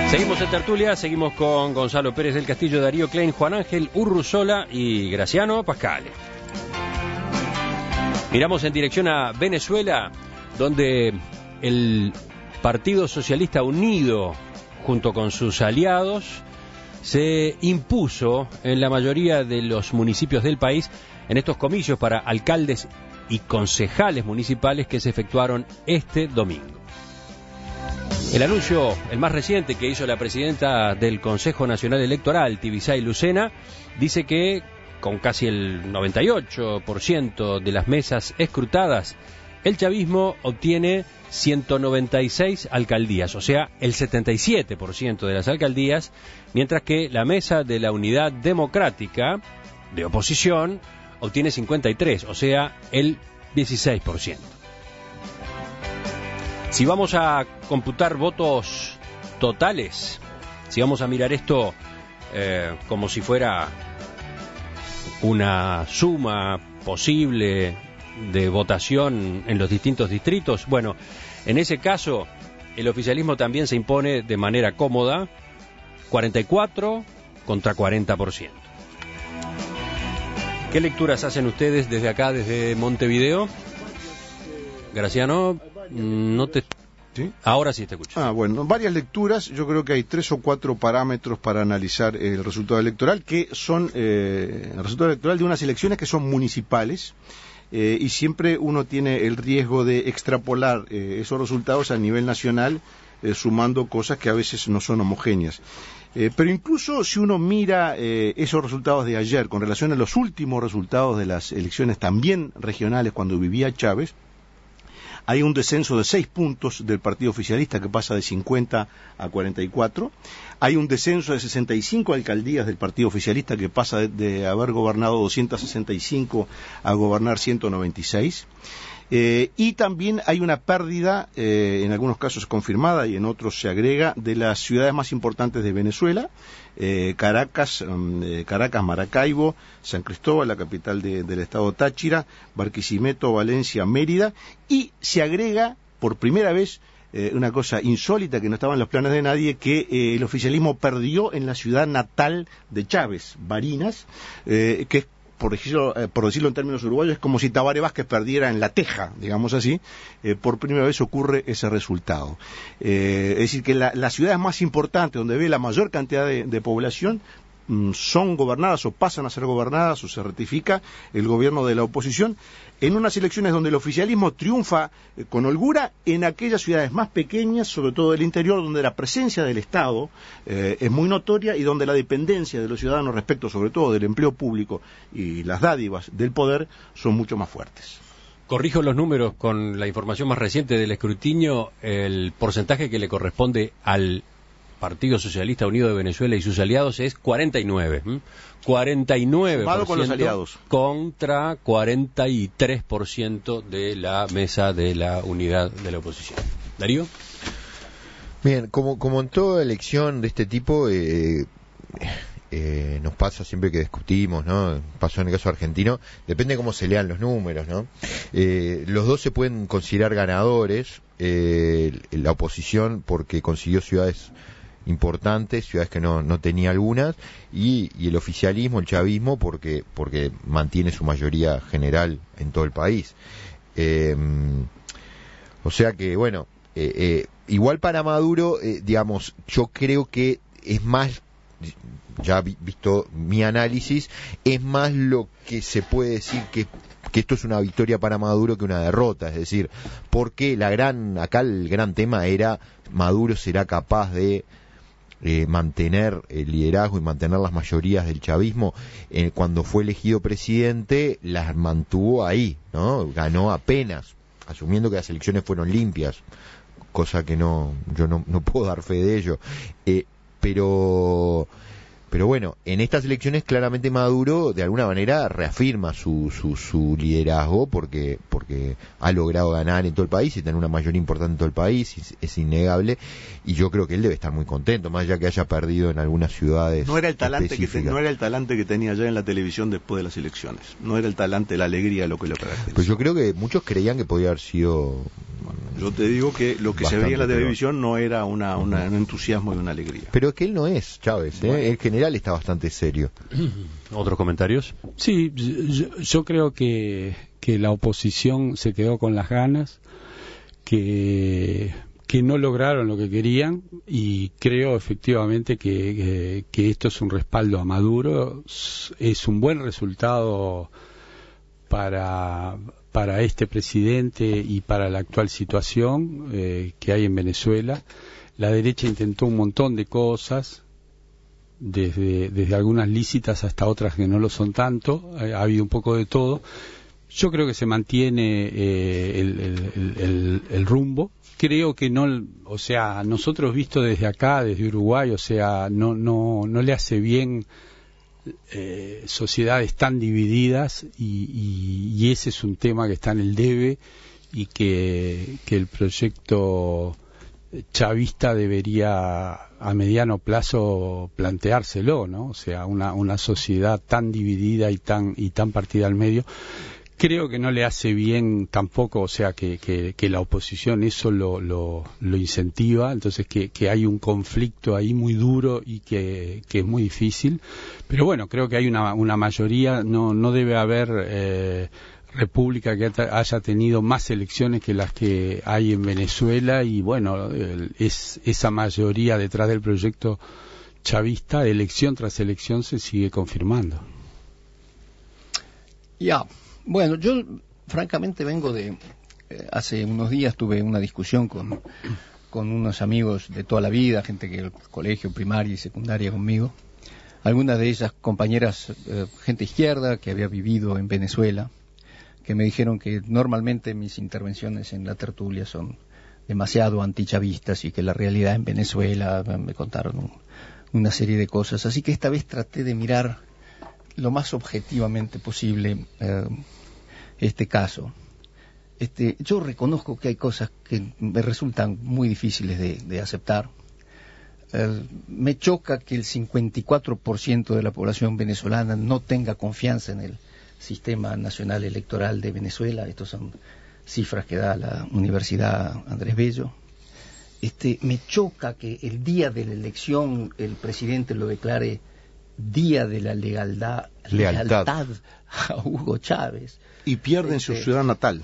Seguimos en tertulia, seguimos con Gonzalo Pérez del Castillo, Darío Klein, Juan Ángel Urruzola y Graciano Pascale. Miramos en dirección a Venezuela, donde el Partido Socialista Unido, junto con sus aliados, se impuso en la mayoría de los municipios del país en estos comicios para alcaldes y concejales municipales que se efectuaron este domingo. El anuncio, el más reciente que hizo la presidenta del Consejo Nacional Electoral, Tibisay Lucena, dice que con casi el 98% de las mesas escrutadas, el chavismo obtiene 196 alcaldías, o sea, el 77% de las alcaldías, mientras que la mesa de la Unidad Democrática de oposición obtiene 53, o sea, el 16%. Si vamos a computar votos totales, si vamos a mirar esto como si fuera una suma posible de votación en los distintos distritos, bueno, en ese caso el oficialismo también se impone de manera cómoda, 44 contra 40%. ¿Qué lecturas hacen ustedes desde acá, desde Montevideo? Graciano, no te... ¿Sí? Ahora sí te escucho. Bueno, varias lecturas. Yo creo que hay 3 o 4 parámetros para analizar el resultado electoral, que son el resultado electoral de unas elecciones que son municipales, y siempre uno tiene el riesgo de extrapolar esos resultados a nivel nacional, sumando cosas que a veces no son homogéneas. Pero incluso si uno mira esos resultados de ayer con relación a los últimos resultados de las elecciones también regionales cuando vivía Chávez, hay un descenso de 6 puntos del partido oficialista que pasa de 50 a 44. Hay un descenso de 65 alcaldías del partido oficialista que pasa de haber gobernado 265 a gobernar 196. Y también hay una pérdida, en algunos casos confirmada y en otros se agrega, de las ciudades más importantes de Venezuela, Caracas, Maracaibo, San Cristóbal, la capital del estado Táchira, Barquisimeto, Valencia, Mérida, y se agrega por primera vez una cosa insólita que no estaba en los planes de nadie, que el oficialismo perdió en la ciudad natal de Chávez, Barinas, que es, por decirlo en términos uruguayos, es como si Tabaré Vázquez perdiera en La Teja, digamos así. Por primera vez ocurre ese resultado. Es decir, que las ciudades más importantes, donde ve la mayor cantidad de población, son gobernadas o pasan a ser gobernadas o se ratifica el gobierno de la oposición en unas elecciones donde el oficialismo triunfa con holgura en aquellas ciudades más pequeñas, sobre todo del interior, donde la presencia del Estado es muy notoria y donde la dependencia de los ciudadanos respecto sobre todo del empleo público y las dádivas del poder son mucho más fuertes. Corrijo los números con la información más reciente del escrutinio. El porcentaje que le corresponde al Partido Socialista Unido de Venezuela y sus aliados es 49. 49% con los aliados contra 43% de la mesa de la unidad de la oposición. ¿Darío? Bien, como en toda elección de este tipo, nos pasa siempre que discutimos, ¿no? Pasó en el caso argentino, depende cómo se lean los números, ¿no? Los dos se pueden considerar ganadores, la oposición porque consiguió ciudades importantes, ciudades que no tenía algunas, y el oficialismo, el chavismo, porque mantiene su mayoría general en todo el país. O sea que, bueno, igual para Maduro, digamos, yo creo que es más, ya visto mi análisis, es más lo que se puede decir que esto es una victoria para Maduro que una derrota, es decir, porque acá el gran tema era Maduro será capaz de mantener el liderazgo y mantener las mayorías del chavismo. Cuando fue elegido presidente las mantuvo ahí, ¿no? Ganó apenas, asumiendo que las elecciones fueron limpias, cosa que yo no puedo dar fe de ello, pero Pero bueno, en estas elecciones claramente Maduro de alguna manera reafirma su liderazgo porque ha logrado ganar en todo el país y tener una mayoría importante en todo el país, es innegable, y yo creo que él debe estar muy contento, más allá que haya perdido en algunas ciudades. No era el talante que tenía ya en la televisión después de las elecciones, no era el talante, la alegría lo que lo caracteriza. Pues yo creo que muchos creían que podía haber sido... Yo te digo que lo que se veía en la televisión no era un entusiasmo y una alegría. Pero es que él no es Chávez, ¿eh? Bueno. En general está bastante serio. ¿Otros comentarios? Sí, yo creo que la oposición se quedó con las ganas, que no lograron lo que querían, y creo efectivamente que esto es un respaldo a Maduro, es un buen resultado para este presidente y para la actual situación que hay en Venezuela. La derecha intentó un montón de cosas, desde algunas lícitas hasta otras que no lo son tanto, ha habido un poco de todo. Yo creo que se mantiene el rumbo. Creo que no, o sea, nosotros visto desde acá, desde Uruguay, o sea, no le hace bien sociedades tan divididas, y ese es un tema que está en el debe, y que el proyecto chavista debería a mediano plazo planteárselo, ¿no? O sea, una sociedad tan dividida y tan partida al medio. Creo que no le hace bien tampoco, o sea, que la oposición eso lo incentiva, entonces que hay un conflicto ahí muy duro y que es muy difícil. Pero bueno, creo que hay una mayoría, no debe haber república que haya tenido más elecciones que las que hay en Venezuela, y bueno, es esa mayoría detrás del proyecto chavista, elección tras elección, se sigue confirmando. Bueno, yo francamente vengo de... hace unos días tuve una discusión con unos amigos de toda la vida, gente que el colegio primaria y secundaria conmigo, algunas de ellas compañeras, gente izquierda que había vivido en Venezuela, que me dijeron que normalmente mis intervenciones en la tertulia son demasiado antichavistas y que la realidad en Venezuela, me contaron una serie de cosas, así que esta vez traté de mirar lo más objetivamente posible este caso. Yo reconozco que hay cosas que me resultan muy difíciles de aceptar. Me choca que el 54% de la población venezolana no tenga confianza en el Sistema Nacional Electoral de Venezuela. Estas son cifras que da la Universidad Andrés Bello. Me choca que el día de la elección el presidente lo declare día de la lealtad a Hugo Chávez. Y pierden su ciudad natal.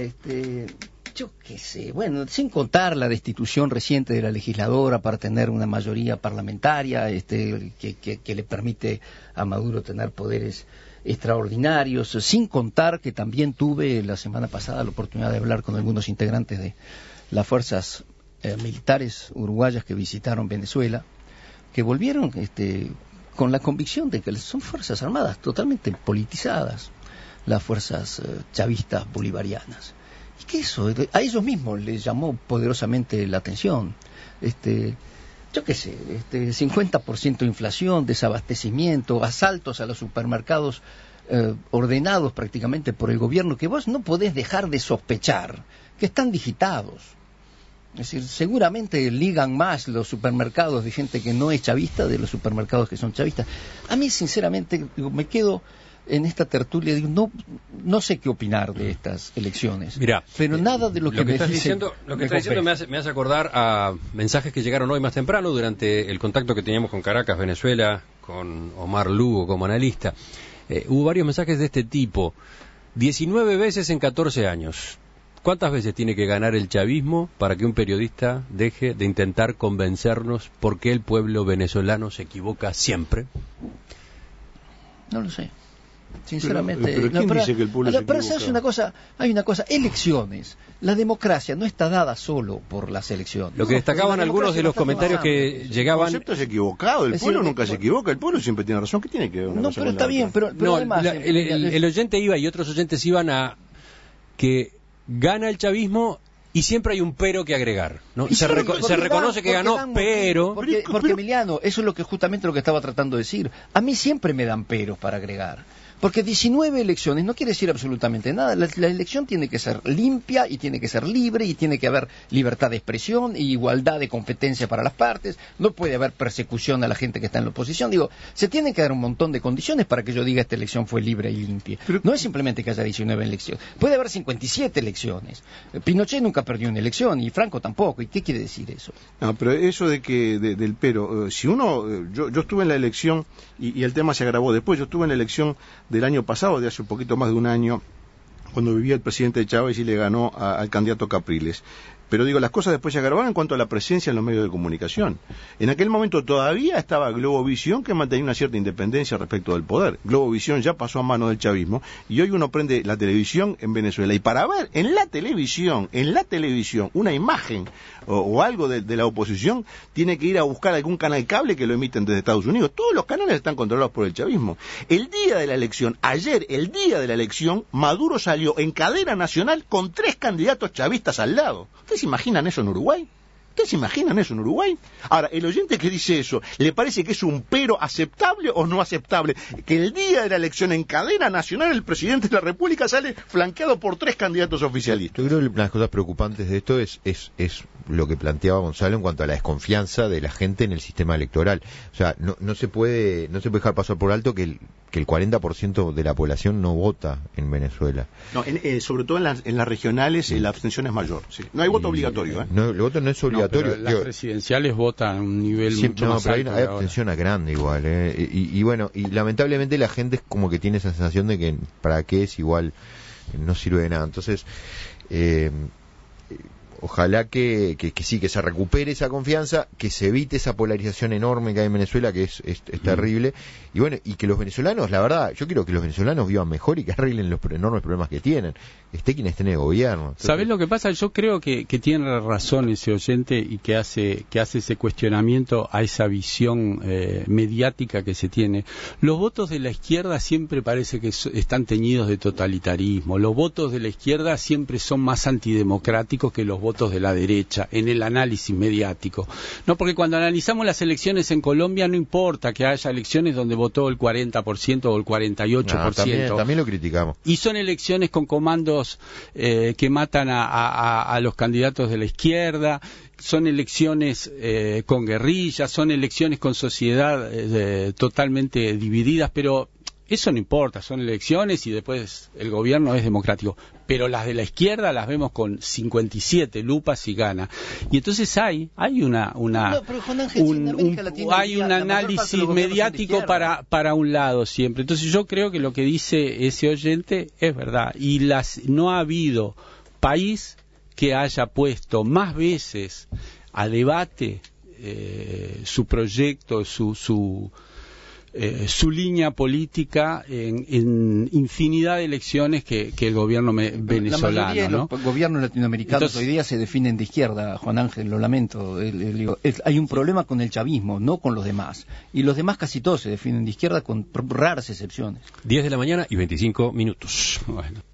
Yo qué sé, bueno, sin contar la destitución reciente de la legisladora para tener una mayoría parlamentaria que le permite a Maduro tener poderes extraordinarios, sin contar que también tuve la semana pasada la oportunidad de hablar con algunos integrantes de las fuerzas militares uruguayas que visitaron Venezuela, que volvieron con la convicción de que son fuerzas armadas totalmente politizadas, las fuerzas chavistas bolivarianas, y que eso a ellos mismos les llamó poderosamente la atención. Yo qué sé, 50% de inflación, desabastecimiento, asaltos a los supermercados ordenados prácticamente por el gobierno, que vos no podés dejar de sospechar que están digitados. Es decir, seguramente ligan más los supermercados de gente que no es chavista de los supermercados que son chavistas. A mí, sinceramente, me quedo en esta tertulia, no sé qué opinar de estas elecciones. Mirá, pero nada de lo que me estás diciendo, me hace acordar a mensajes que llegaron hoy más temprano durante el contacto que teníamos con Caracas, Venezuela, con Omar Lugo como analista. Hubo varios mensajes de este tipo: 19 veces en 14 años. ¿Cuántas veces tiene que ganar el chavismo para que un periodista deje de intentar convencernos por qué el pueblo venezolano se equivoca siempre? No lo sé. Sinceramente, pero ¿quién dice que el pueblo se equivoca? Pero hay una cosa, elecciones. La democracia no está dada solo por las elecciones. Lo que destacaban algunos de los comentarios que llegaban... El concepto es equivocado, el pueblo nunca se equivoca, el pueblo siempre tiene razón. ¿Qué tiene que ver una cosa pero está bien, pero además... El oyente iba y otros oyentes iban a que gana el chavismo y siempre hay un pero que agregar, ¿no? Y Se sí, reconoce que ganó, pero... Porque Emiliano, eso es justamente lo que estaba tratando de decir. A mí siempre me dan peros para agregar. Porque 19 elecciones no quiere decir absolutamente nada. La elección tiene que ser limpia y tiene que ser libre y tiene que haber libertad de expresión y igualdad de competencia para las partes. No puede haber persecución a la gente que está en la oposición. Digo, se tienen que dar un montón de condiciones para que yo diga esta elección fue libre y limpia. No es simplemente que haya 19 elecciones. Puede haber 57 elecciones. Pinochet nunca perdió una elección y Franco tampoco. ¿Y qué quiere decir eso? No, pero eso de que del pero, si uno, yo estuve en la elección y el tema se agravó después. Yo estuve en la elección del año pasado, de hace un poquito más de un año, cuando vivía el presidente Chávez y le ganó al candidato Capriles. Pero digo, las cosas después se agravaron en cuanto a la presencia en los medios de comunicación. En aquel momento todavía estaba Globovisión, que mantenía una cierta independencia respecto del poder. Globovisión ya pasó a manos del chavismo, y hoy uno prende la televisión en Venezuela, y para ver en la televisión, una imagen o algo de la oposición, tiene que ir a buscar algún canal cable que lo emiten desde Estados Unidos. Todos los canales están controlados por el chavismo. El día de la elección, ayer, el día de la elección, Maduro salió en cadena nacional con 3 candidatos chavistas al lado. ¿Ustedes se imaginan eso en Uruguay? ¿Ustedes se imaginan eso en Uruguay? Ahora, el oyente que dice eso, ¿le parece que es un pero aceptable o no aceptable? Que el día de la elección en cadena nacional el presidente de la República sale flanqueado por 3 candidatos oficialistas. Yo creo que una de las cosas preocupantes de esto es lo que planteaba Gonzalo en cuanto a la desconfianza de la gente en el sistema electoral. O sea, no se puede dejar pasar por alto que el 40% de la población no vota en Venezuela. No, sobre todo en las regionales la abstención es mayor. Sí. No hay voto obligatorio. No, el voto no es obligatorio. Pero las presidenciales votan a un nivel mucho más alto. Hay abstención a grande igual. Y bueno, y lamentablemente la gente es como que tiene esa sensación de que para qué es igual, no sirve de nada. Entonces, ojalá que sí, que se recupere esa confianza, que se evite esa polarización enorme que hay en Venezuela, que es terrible, y bueno, y que los venezolanos, la verdad, yo quiero que los venezolanos vivan mejor y que arreglen los enormes problemas que tienen, esté quien esté en el gobierno. Entonces, ¿sabés lo que pasa? Yo creo que tiene razón ese oyente y que hace ese cuestionamiento a esa visión mediática que se tiene. Los votos de la izquierda siempre parece que están teñidos de totalitarismo. Los votos de la izquierda siempre son más antidemocráticos que los votos de la derecha en el análisis mediático. No, porque cuando analizamos las elecciones en Colombia no importa que haya elecciones donde votó el 40% o el 48%. También lo criticamos. Y son elecciones con comandos que matan a los candidatos de la izquierda, son elecciones con guerrillas, son elecciones con sociedad totalmente divididas, pero eso no importa, son elecciones y después el gobierno es democrático. Pero las de la izquierda las vemos con 57 lupas y gana. Y entonces hay un análisis mediático para un lado siempre. Entonces yo creo que lo que dice ese oyente es verdad. Y no ha habido país que haya puesto más veces a debate su proyecto, su línea política en infinidad de elecciones que el gobierno venezolano. La mayoría de los gobiernos latinoamericanos hoy día se definen de izquierda, Juan Ángel, lo lamento. Hay un problema con el chavismo, no con los demás. Y los demás casi todos se definen de izquierda con raras excepciones. 10 de la mañana y 25 minutos. Bueno.